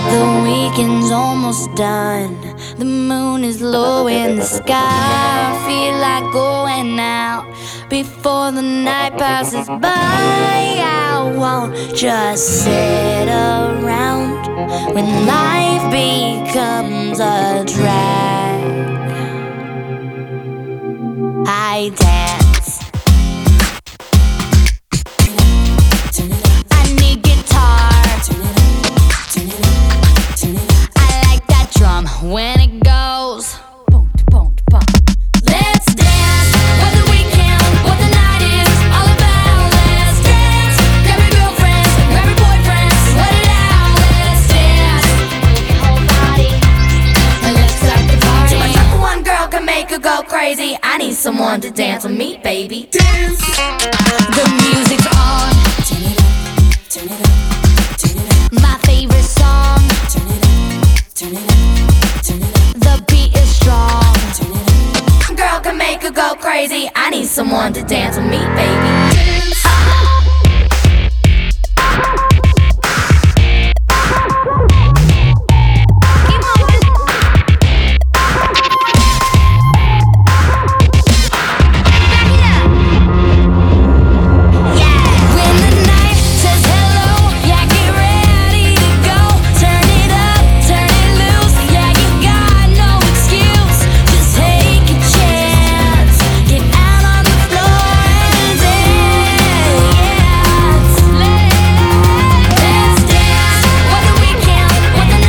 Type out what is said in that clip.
The weekend's almost done. The moon is low in the sky. I feel like going out before the night passes by. I won't just sit around when life becomes a drag. I dance. I need guitar. I like that drum when it goes. Let's dance. What the weekend, what the night is all about. Let's dance. Grab your girlfriends, grab your boyfriends, let it out. Let's dance. Whole body. And let's start the party. To myself, one girl can make her go crazy. I need someone to dance with me, baby. Dance. The music's on. Turn it up, turn it up, turn it up. My favorite song. Turn it up, turn it up, turn it up. The beat is strong. Turn it up. Girl can make her go crazy. I need someone to dance with me, baby.